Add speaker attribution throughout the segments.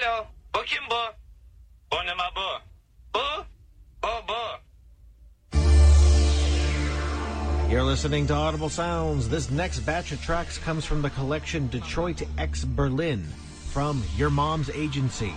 Speaker 1: Alo, bu kim bu? Bu ne ma bu? Bu?
Speaker 2: You're listening to Audible Sounds. This next batch of tracks comes from the collection Detroit X Berlin from Your Mom's Agency.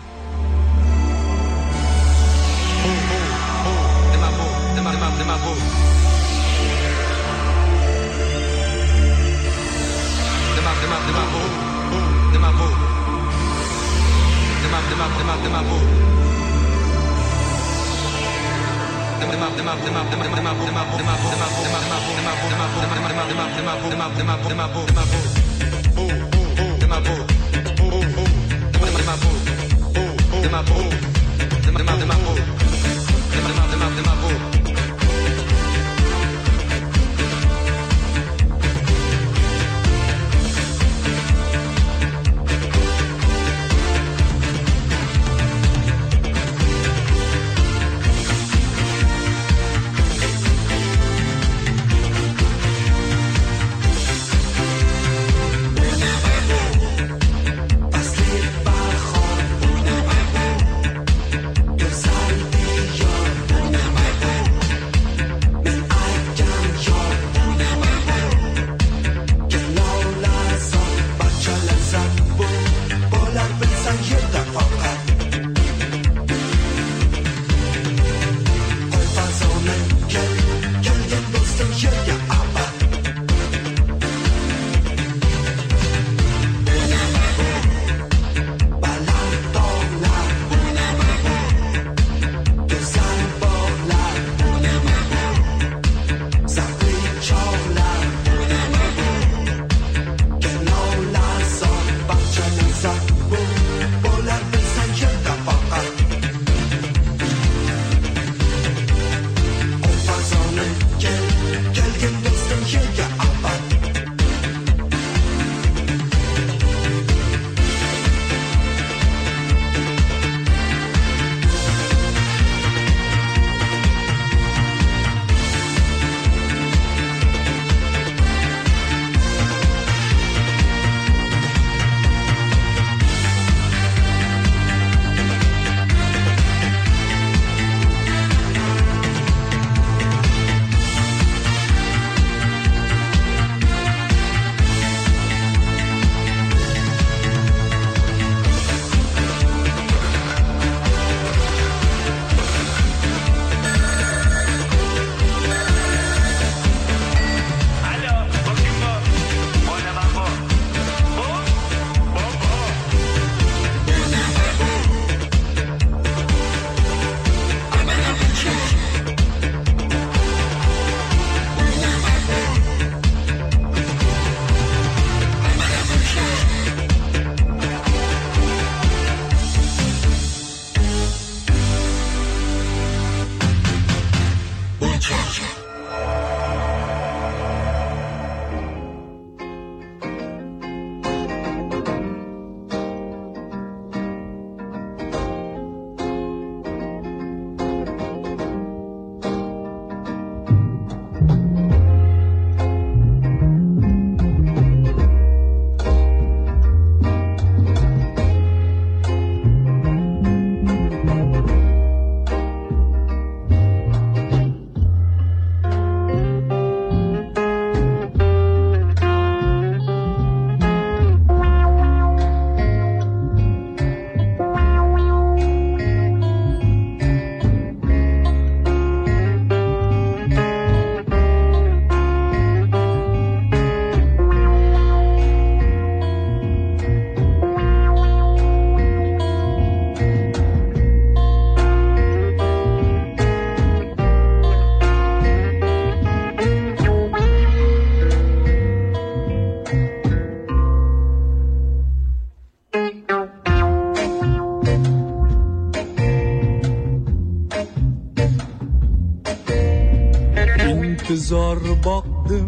Speaker 3: zor boqdim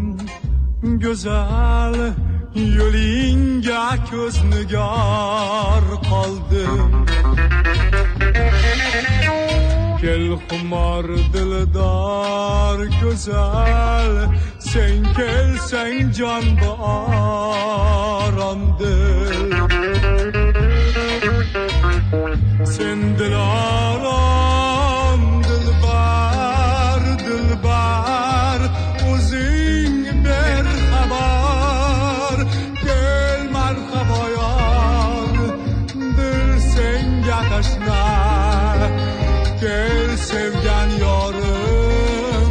Speaker 3: go'zal yo'lingga ko'z nigar qoldim. Kel xumor dildor go'zal, sen kelsang jon borondir. sen dilaram dilbar dilbar o'zing ber xabar kel marhabo yor dil senga tashna kel sevgan yorim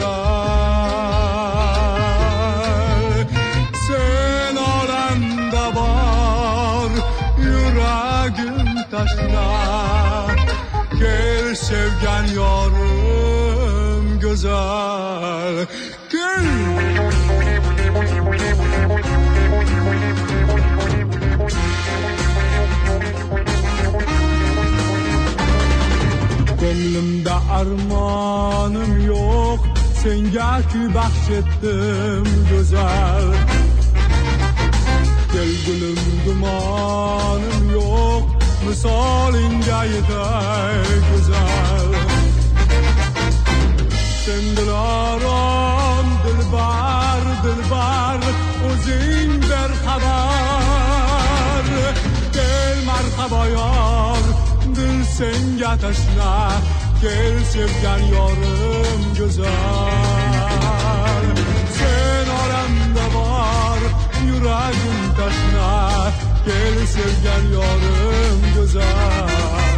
Speaker 3: go'zal sen olamda bor yuragim tashna kel sevgan yorim go'zal kel ko'nglimda armonim yo'q senga kuy baxsh etdim go'zal kel gulim gumonim yo'q misolingga yetay go'zal sen dilaram dilbar dilbar o'zing ber xabar kel marhabo yor dil senga tashna kel sevgan yorim go'zal sen olamda bor yuragim tashna kel sevgan yorim go'zal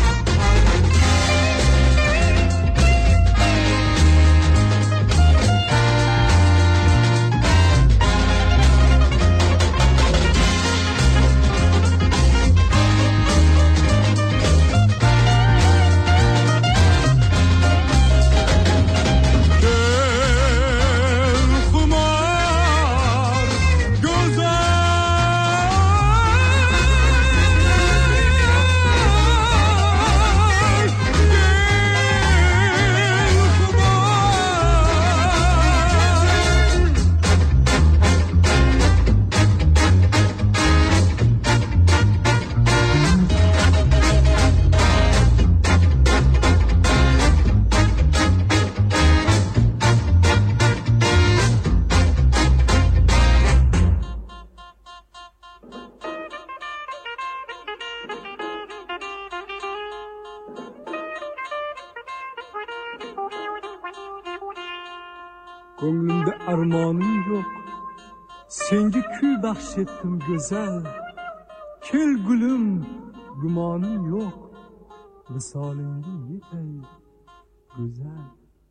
Speaker 3: ko'nglimda armonim yo'q senga kuy baxsh etdim go'zal kel gulim gumonim yo'q visolingga yetay go'zal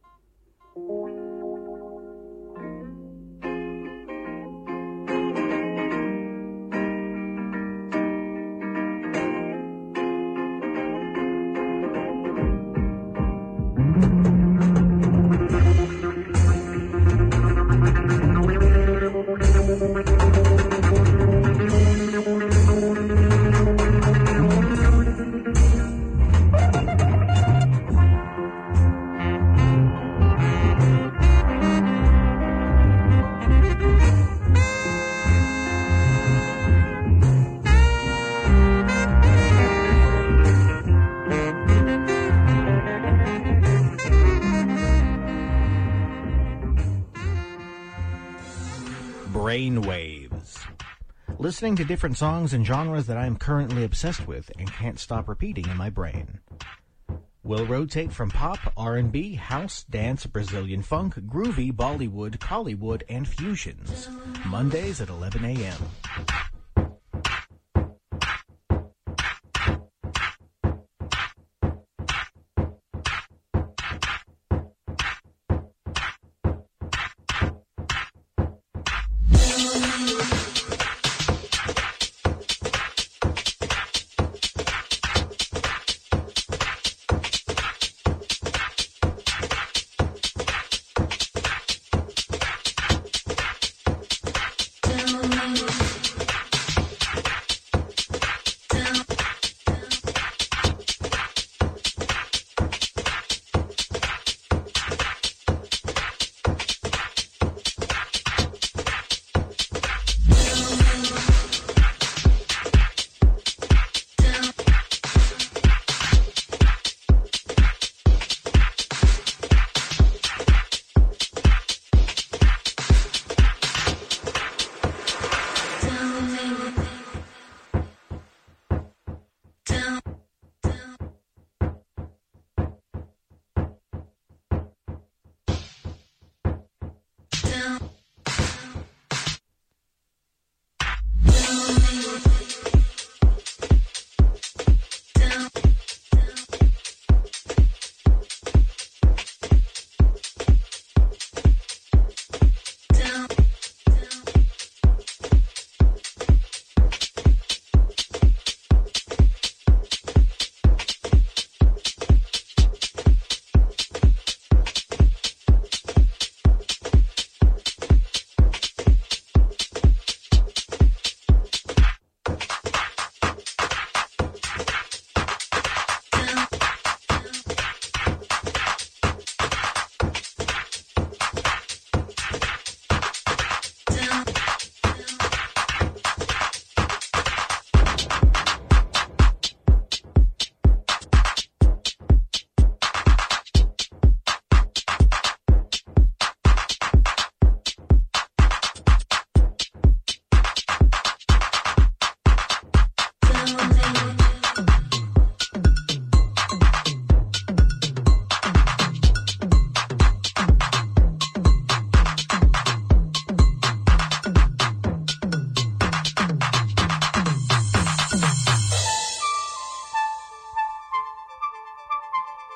Speaker 2: Brainwaves. Listening to different songs and genres that I am currently obsessed with and can't stop repeating in my brain. We'll rotate from pop, R&B, house, dance, Brazilian funk, groovy, Bollywood, Collywood, and fusions. Mondays at 11 a.m.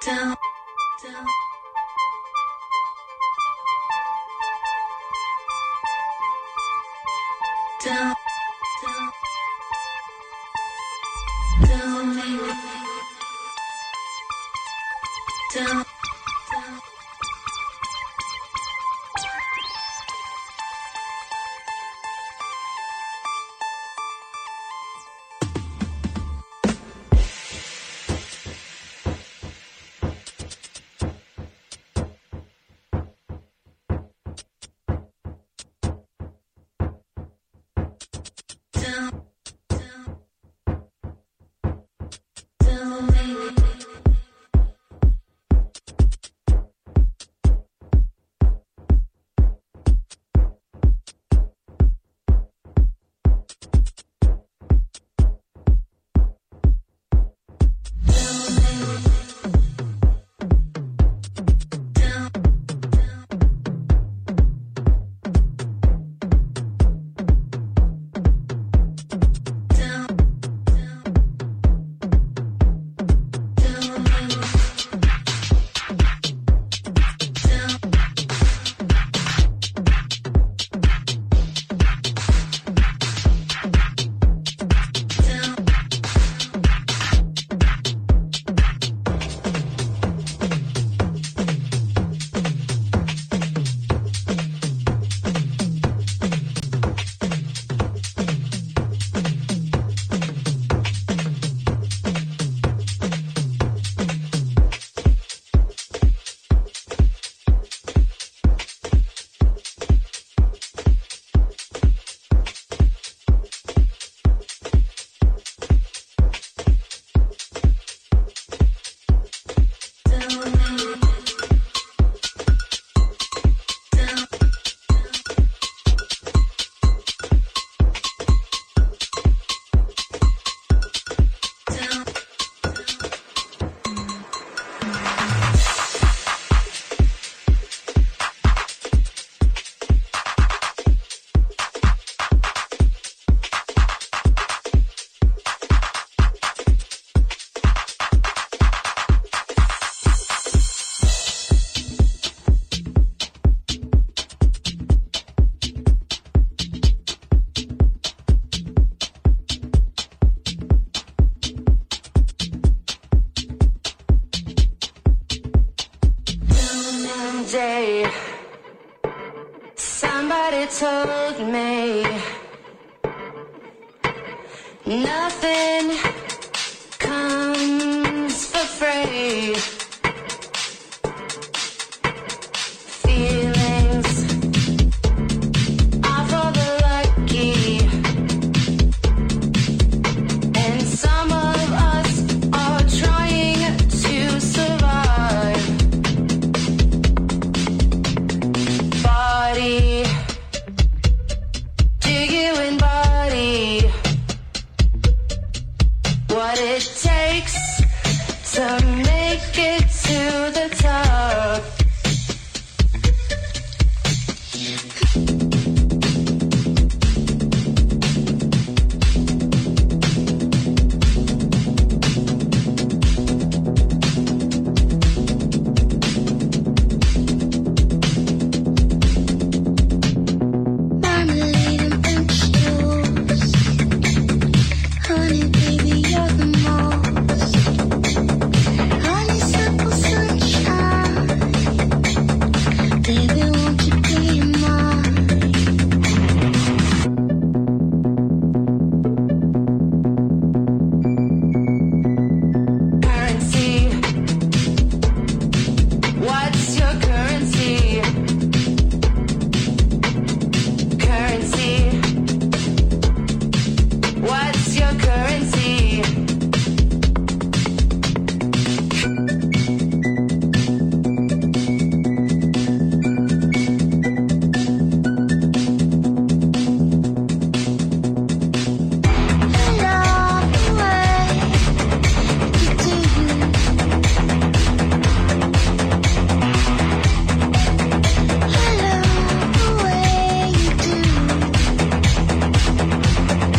Speaker 4: day, somebody told me nothing comes for free. Feelings are for the lucky, and some of us are trying to survive. Body, do you embody what it takes to make it to the top?
Speaker 5: Marmalade and French toast, honey, baby, you're the most. Honeysuckle sunshine, baby, won't you be mine?
Speaker 4: Currency, what's your currency? Currency, what's your currency?
Speaker 5: Hello, the way you do. Hello, the way you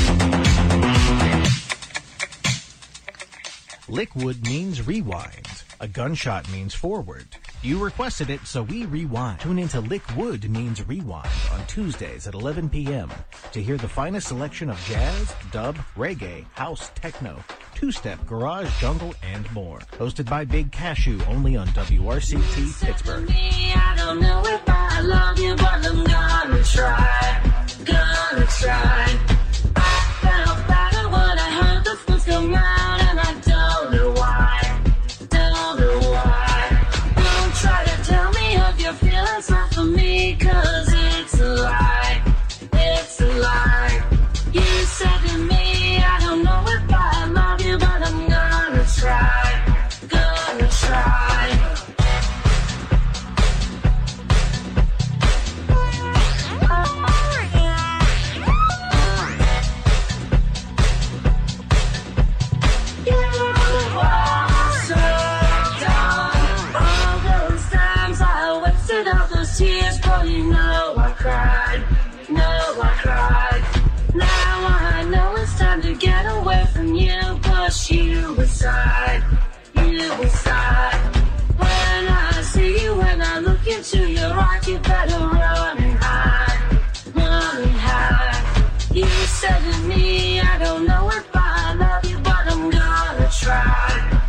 Speaker 5: do.
Speaker 2: Lickwood means rewind. A gunshot means forward. You requested it, so we rewind. Tune into Lick Wood means rewind on Tuesdays at 11 p.m. to hear the finest selection of jazz, dub, reggae, house, techno, two-step, garage, jungle, and more. Hosted by Big Cashew, only on WRCT Pittsburgh.
Speaker 4: I don't know if I love you, but I'm gonna try. Gonna try. I felt better when I heard the foot come out, and I don't know why. Don't know why. Don't try to tell me of your feelings, not for me, 'cause it's a lie. It's a lie. You said to me, I don't know if I love you, but I'm gonna try. Gonna try. Tears, but you know I cried, Now I know it's time to get away from you, push you aside, When I see you, when I look into your eyes, you better run and hide, You said to me, I don't know if I love you, but I'm gonna try,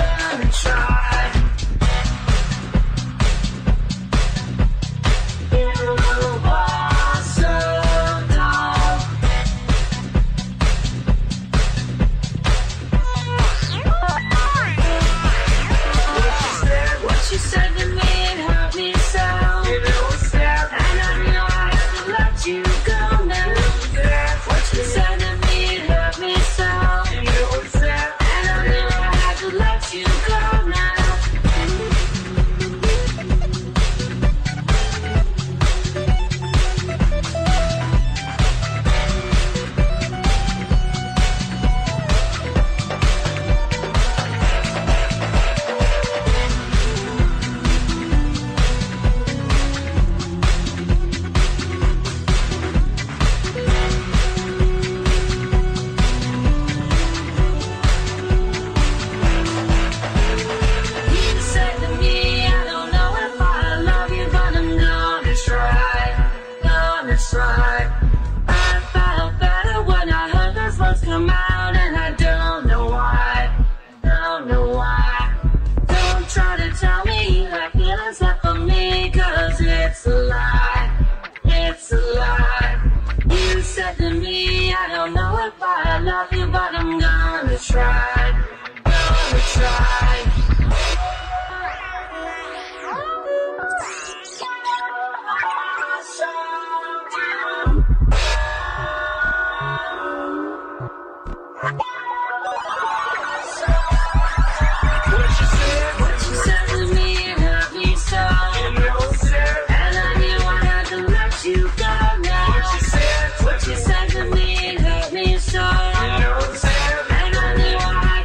Speaker 4: You said to me, it hurt me so. You know it's sad, and I knew I had to let you go now. What you said to me, it hurt me so. You know it's sad, and I knew I had to let you go now. I felt better when I heard those words come out, and I don't know why. Don't try to tell me you have feelings left for me, 'cause it's a lie. You said to me, I don't know if I love you, but I'm gonna try. What you said to me, it hurt me so. And I knew I had to let you go now. What you said to me, it hurt me so. And I knew I had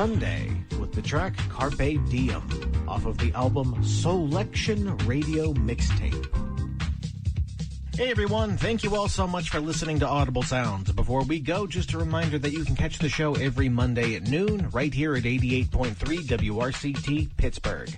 Speaker 2: Sunday with the track Carpe Diem off of the album Soulection Radio Mixtape. Hey everyone, thank you all so much for listening to Audible Sounds. Before we go, just a reminder that you can catch the show every Monday at noon right here at 88.3 WRCT Pittsburgh.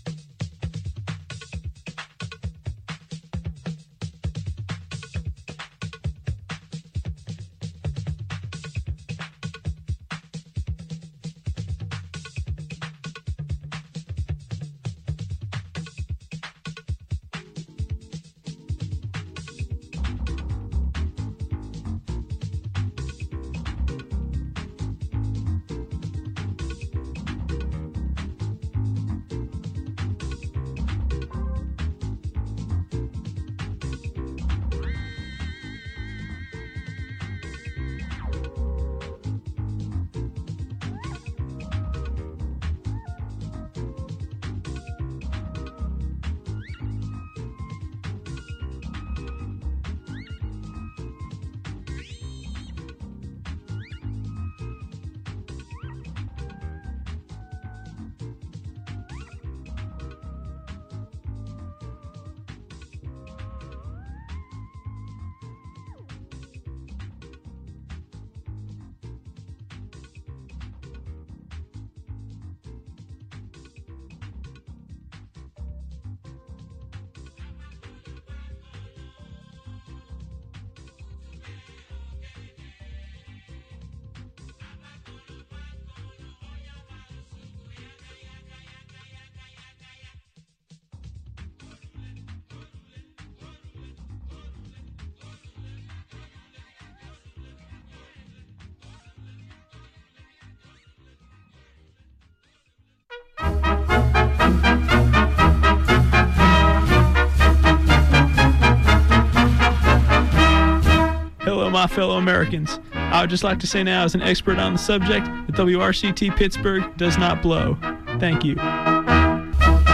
Speaker 6: Hello, my fellow Americans. I would just like to say now, as an expert on the subject, that WRCT Pittsburgh does not blow. Thank you.
Speaker 7: Hello,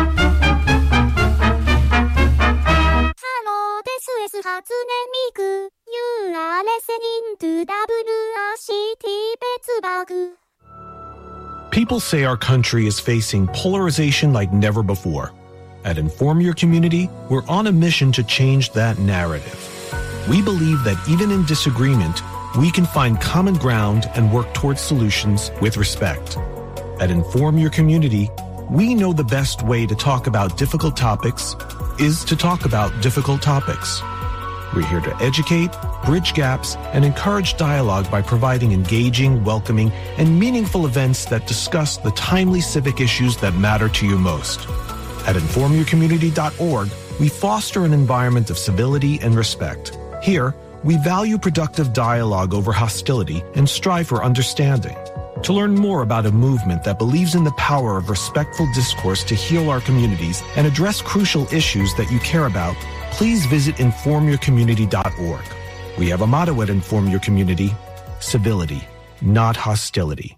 Speaker 7: this is Hatsune Miku. You are listening to WRCT Pittsburgh.
Speaker 8: People say our country is facing polarization like never before. At Inform Your Community, we're on a mission to change that narrative. We believe that even in disagreement, we can find common ground and work towards solutions with respect. At Inform Your Community, we know the best way to talk about difficult topics is to talk about difficult topics. We're here to educate, bridge gaps, and encourage dialogue by providing engaging, welcoming, and meaningful events that discuss the timely civic issues that matter to you most. At informyourcommunity.org, we foster an environment of civility and respect. Here, we value productive dialogue over hostility and strive for understanding. To learn more about a movement that believes in the power of respectful discourse to heal our communities and address crucial issues that you care about, please visit informyourcommunity.org. We have a motto at Inform Your Community: civility, not hostility.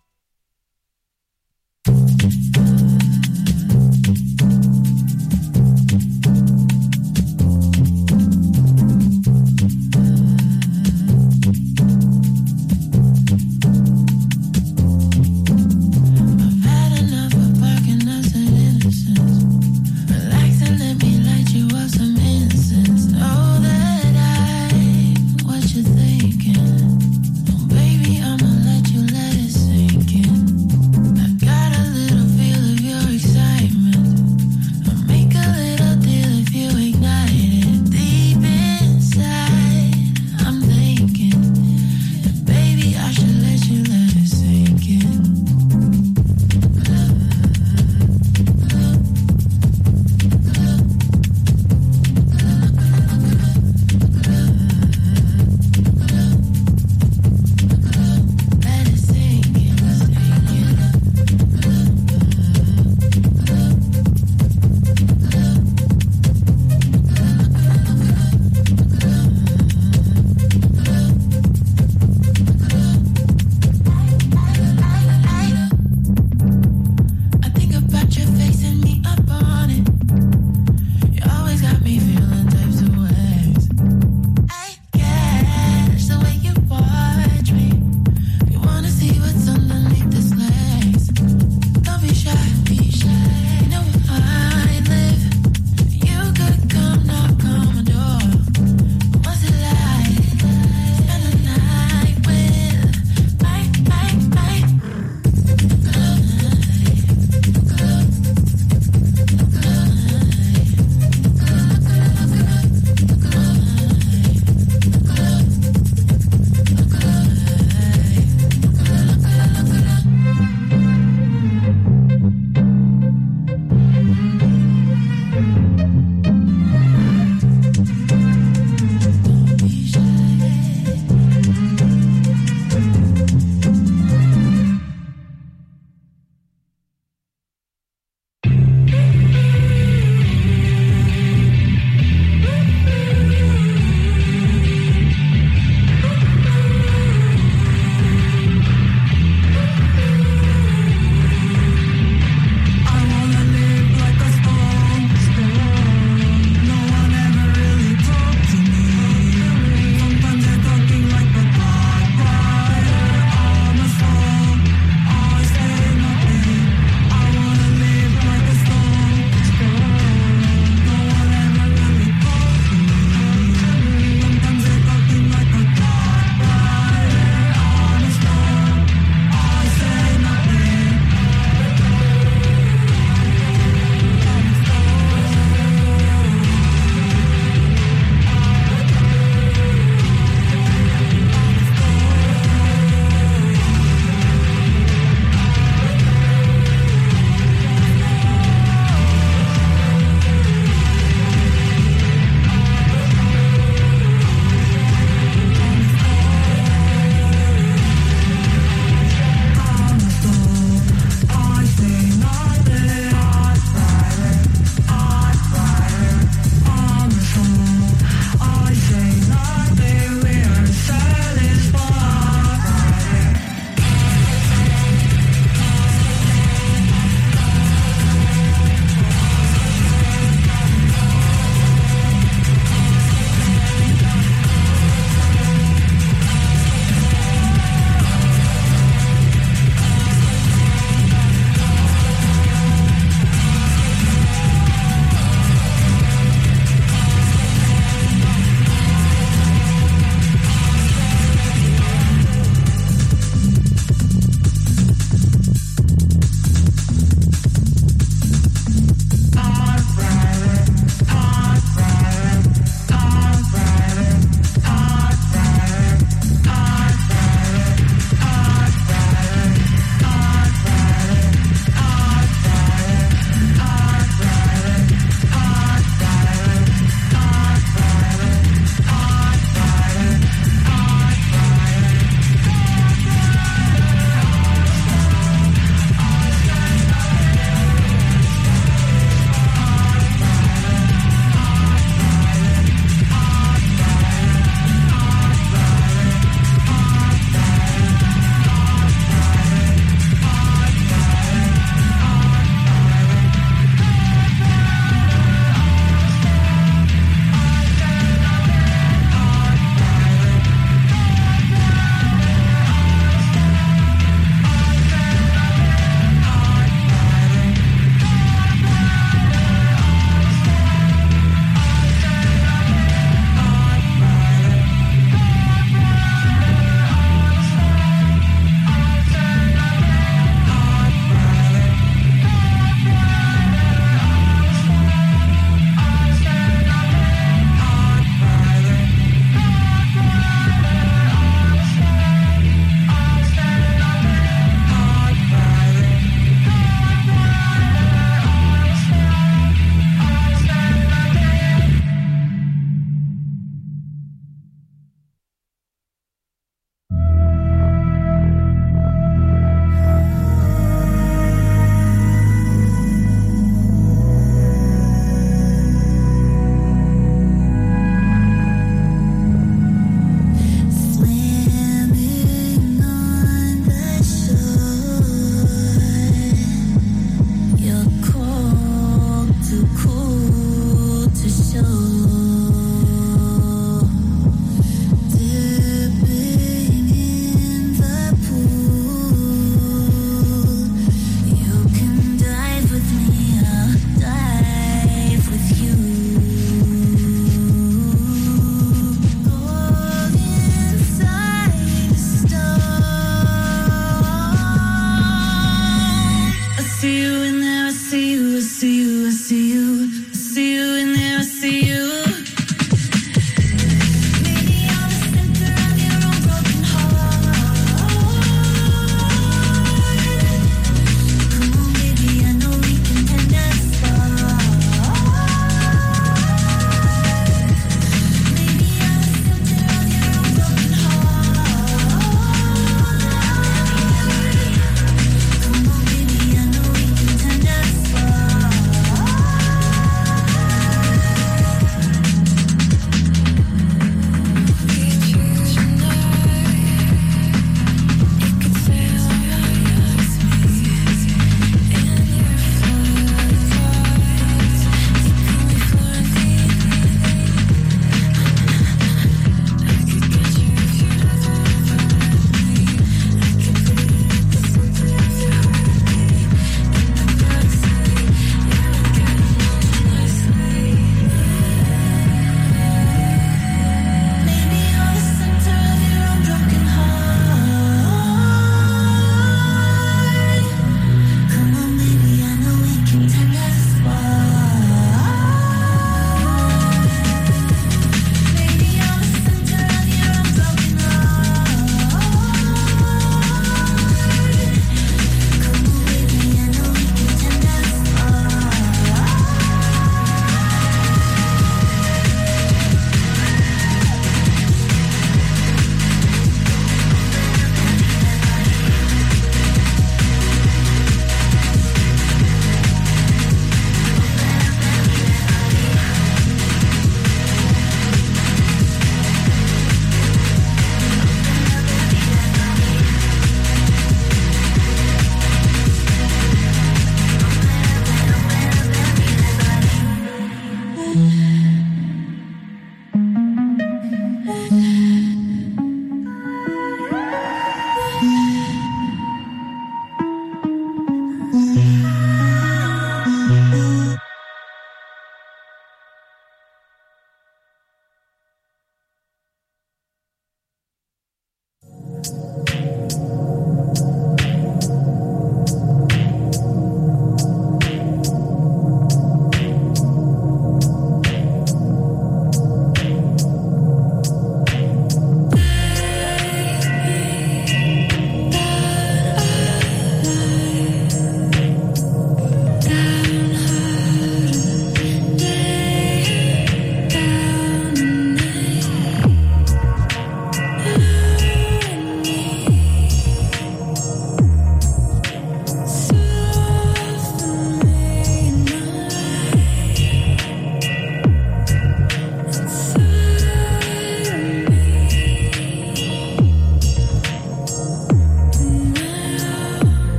Speaker 7: Baby, I'ma let you let it sink.
Speaker 5: you in there, I see you, I see you, I see you. I see you in there, I see you. Maybe I'm the center of your own broken heart. Come on, baby, I know we can end that spark. Maybe I'm the center of your own broken heart. Come on, baby, I know we can end that spark.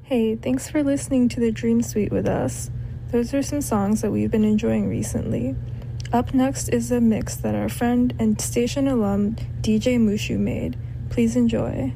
Speaker 9: Hey, thanks for listening to the Dream Suite with us. Those are some songs that we've been enjoying recently. Up next is a mix that our friend and station alum DJ Mushu made. Please enjoy.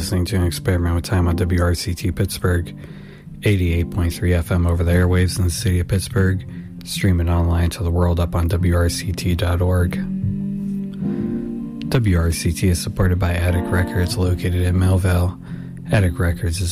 Speaker 10: listening to an experiment with time on WRCT Pittsburgh, 88.3 FM over the airwaves in the city of Pittsburgh, streaming online to the world up on WRCT.org. WRCT is supported by Attic Records, located in Millville. Attic Records is